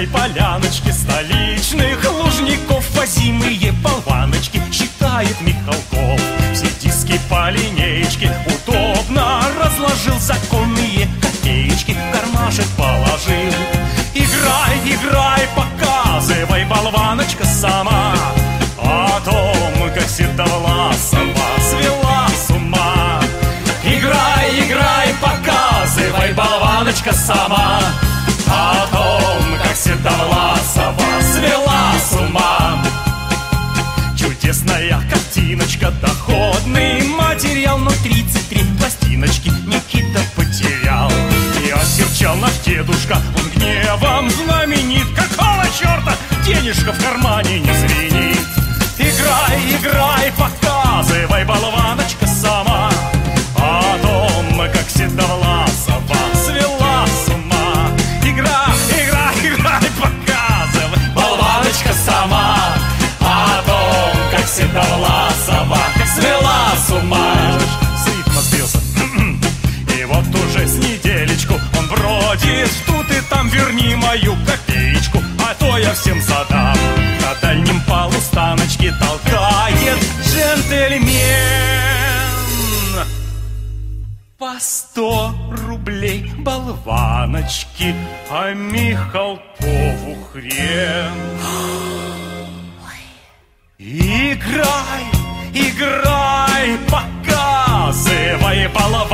чудесной поляночке столичных лужников возимые болваночки считает Михалков. Все диски по линеечке удобно разложил, законные копеечки в кармашек положил. Играй, играй, показывай, болваночка, сама о том, как Седовласова свела с ума. Играй, играй, показывай, болваночка, сама о том, как Седовласова свела с ума. Чудесная картиночка, доходный материал, но 33 пластиночки Никита потерял. И осерчал наш дедушка, он гневом знаменит. Какого черта денежка в кармане не звенит? Играй, играй, показывай, болваночка, сама о том, как Седовласова свела с ума. Играй, играй, играй, показывай, болваночка, сама о том, как Седовласова свела с ума. С ритма сбился. И вот уже с неделечку он бродит тут и там, верни мою копеечку, а то я всем задам. На дальнем полу станочки толкает джентльмен. По 100 рублей болваночки, а Михалкову хрен. Играй, играй, показывай, болваночка,